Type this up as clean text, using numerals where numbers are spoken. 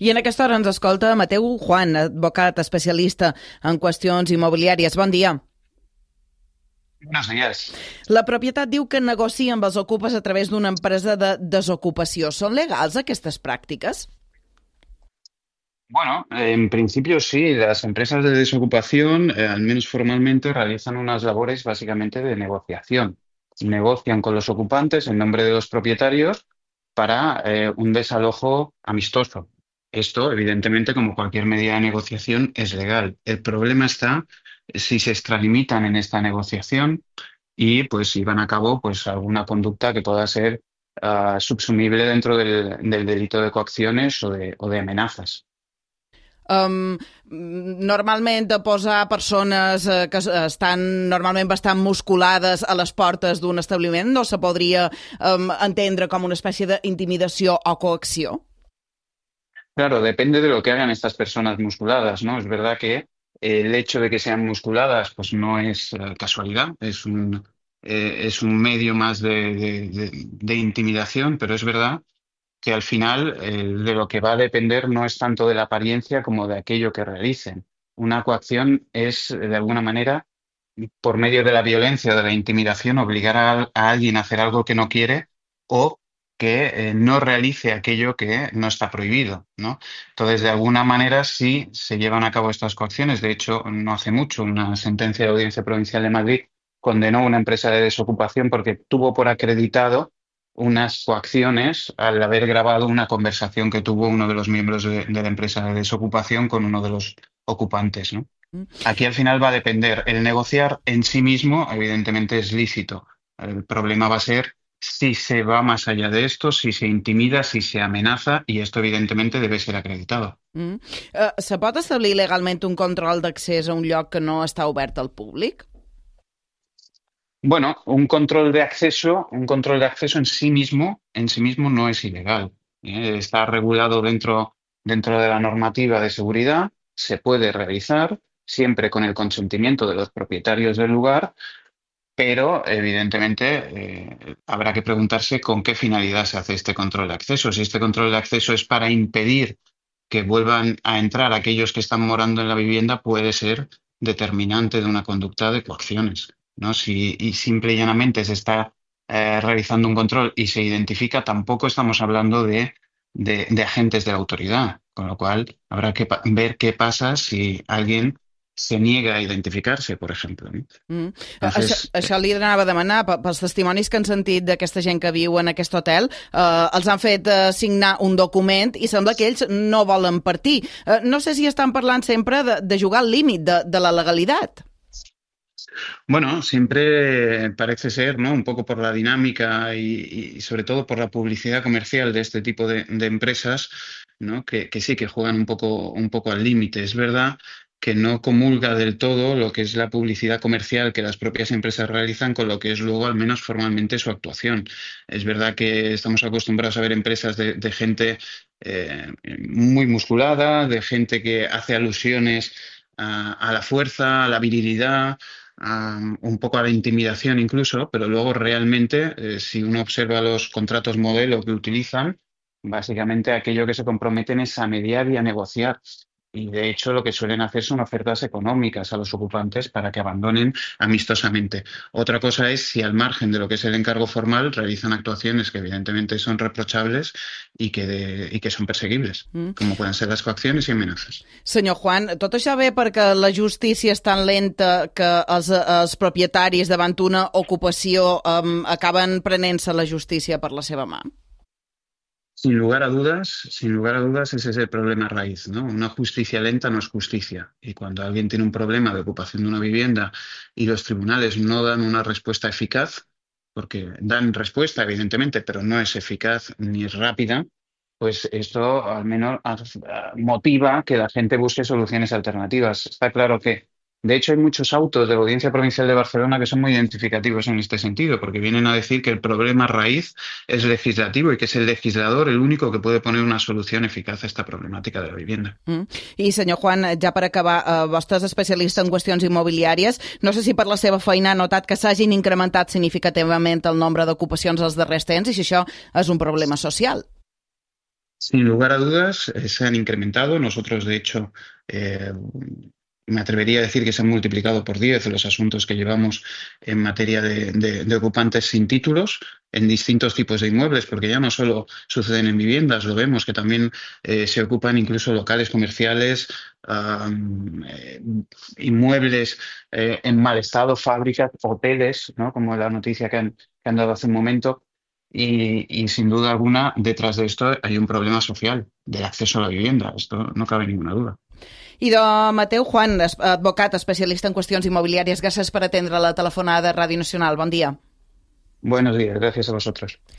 I en aquesta hora ens escolta Mateu Juan, advocat especialista en qüestions immobiliàries. Bon dia. Buenos días. La propietat diu que negocia amb els ocupes a través d'una empresa de desocupació. Són legals aquestes pràctiques? Bueno, en principio sí, las empresas de desocupación, al menos formalmente, realizan unas labores básicamente de negociación. Negocian con los ocupantes en nombre de los propietarios para un desalojo amistoso. Esto, evidentemente, como cualquier medida de negociación, es legal. El problema está si se extralimitan en esta negociación y pues llevan a cabo pues alguna conducta que pueda ser subsumible dentro del delito de coacciones o de amenazas. Normalment posar persones que estan normalment bastant musculades a les portes d'un establiment no se podria entendre com una espècie d'intimidació o coacció? Claro, depende de lo que hagan estas personas musculadas, ¿no? Es verdad que el hecho de que sean musculadas pues no es casualidad, es un medio más de intimidación, pero es verdad que al final de lo que va a depender no es tanto de la apariencia como de aquello que realicen. Una coacción es, de alguna manera, por medio de la violencia o de la intimidación, obligar a alguien a hacer algo que no quiere o que no realice aquello que no está prohibido, ¿no? Entonces, de alguna manera, sí se llevan a cabo estas coacciones. De hecho, no hace mucho, una sentencia de la Audiencia Provincial de Madrid condenó a una empresa de desocupación porque tuvo por acreditado unas coacciones al haber grabado una conversación que tuvo uno de los miembros de la empresa de desocupación con uno de los ocupantes, ¿no? Aquí al final va a depender. El negociar en sí mismo, evidentemente, es lícito. El problema va a ser si se va más allá de esto, si se intimida, si se amenaza, y esto evidentemente debe ser acreditado. Se pot establir legalment un control d'accés a un lloc que no està obert al públic? Bueno, un control de acceso en sí mismo no es ilegal. Está regulado dentro de la normativa de seguridad, se puede realizar siempre con el consentimiento de los propietarios del lugar, pero evidentemente habrá que preguntarse con qué finalidad se hace este control de acceso. Si este control de acceso es para impedir que vuelvan a entrar aquellos que están morando en la vivienda, puede ser determinante de una conducta de coacciones, ¿no? Si simple y llanamente se está realizando un control y se identifica, tampoco estamos hablando de agentes de la autoridad, con lo cual habrá que ver qué pasa si alguien se niega a identificar-se, per exemple. Això li anava a demanar, pels testimonis que han sentit d'aquesta gent que viu en aquest hotel, els han fet signar un document i sembla que ells no volen partir. No sé si estan parlant sempre de jugar al límit de la legalitat. Bueno, siempre parece ser, ¿no? Un poco por la dinámica y sobre todo por la publicidad comercial de este tipo de empresas, ¿no? Que sí que juegan un poco al límite. Es verdad que no comulga del todo lo que es la publicidad comercial que las propias empresas realizan con lo que es luego, al menos formalmente, su actuación. Es verdad que estamos acostumbrados a ver empresas de gente muy musculada, de gente que hace alusiones a la fuerza, a la virilidad, un poco a la intimidación incluso, pero luego realmente, si uno observa los contratos modelo que utilizan, básicamente aquello que se comprometen es a mediar y a negociar. Y de hecho lo que suelen hacer son ofertas económicas a los ocupantes para que abandonen amistosamente. Otra cosa es si al margen de lo que es el encargo formal realizan actuaciones que evidentemente son reprochables y que son perseguibles, como pueden ser las coacciones y amenazas. Senyor Juan, tot això ve perquè la justícia és tan lenta que els propietaris davant una ocupació acaben prenent-se la justícia per la seva mà? Sin lugar a dudas, ese es el problema raíz, ¿no? Una justicia lenta no es justicia. Y cuando alguien tiene un problema de ocupación de una vivienda y los tribunales no dan una respuesta eficaz, porque dan respuesta, evidentemente, pero no es eficaz ni es rápida, pues esto al menos motiva que la gente busque soluciones alternativas. Está claro que, de hecho, hay muchos autos de la Audiencia Provincial de Barcelona que son muy identificativos en este sentido, porque vienen a decir que el problema raíz es legislativo y que es el legislador el único que puede poner una solución eficaz a esta problemàtica de la vivienda. I, senyor Juan, ja per acabar, vostè és especialista en qüestions immobiliàries. No sé si per la seva feina ha notat que s'hagin incrementat significativament el nombre d'ocupacions els darrers temps i si això és un problema social. Sin lugar a dudas, se han incrementado. Nosotros, de hecho, eh, me atrevería a decir que se han multiplicado por 10 los asuntos que llevamos en materia de ocupantes sin títulos en distintos tipos de inmuebles, porque ya no solo suceden en viviendas, lo vemos que también se ocupan incluso locales comerciales, inmuebles en mal estado, fábricas, hoteles, ¿no? Como la noticia que han dado hace un momento. Y sin duda alguna, detrás de esto hay un problema social del acceso a la vivienda. Esto no cabe ninguna duda. Idò Mateu Juan, advocat especialista en qüestions immobiliàries. Gràcies per atendre la telefonada de Ràdio Nacional. Bon dia. Buenos días, gracias a vosotros.